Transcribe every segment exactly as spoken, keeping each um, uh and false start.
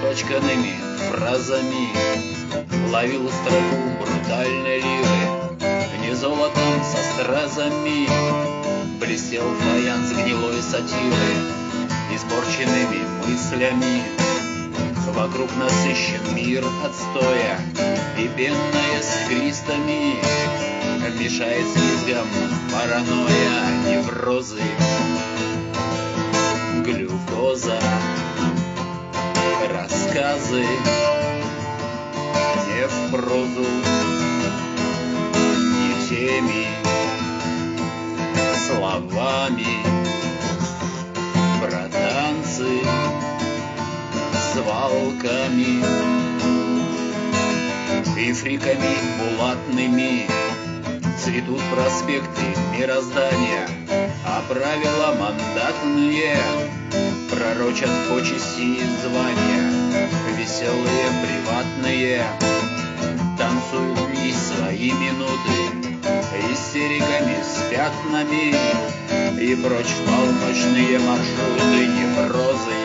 испачканными фразами ловил строку брутальной лиры. Не золотом со стразами блестел фаянс гнилой сатиры. Испорченными мыслями вокруг насыщен мир отстоя, и пенная с крестами мешает с визгом паранойя, неврозы, глюкоза, рассказы не в прозу, не теми словами, про танцы с валками и фриками булатными. Цветут проспекты мироздания, а правила мандатные пророчат почести и звания. Веселые, приватные танцуют дни свои минуты истериками с пятнами, и прочь в полночные маршруты неврозы,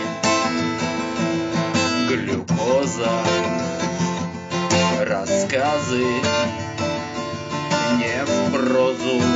глюкоза, рассказы не в прозу,